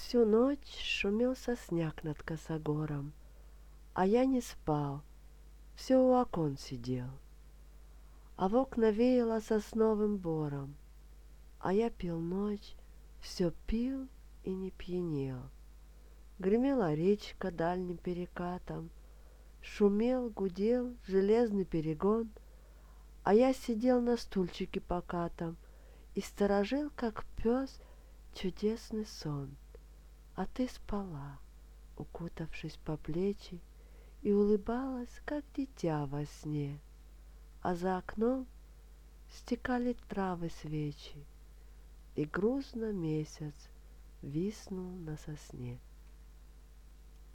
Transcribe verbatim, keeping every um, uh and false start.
Всю ночь шумел сосняк над косогором, а я не спал, все у окон сидел. А в окна веяло сосновым бором, а я пил ночь, все пил и не пьянел. Гремела речка дальним перекатом, шумел, гудел железный перегон, а я сидел на стульчике покатом и сторожил, как пес, чудесный сон. А ты спала, укутавшись по плечи, и улыбалась, как дитя во сне, а за окном стекали травы свечи, и грустно месяц виснул на сосне.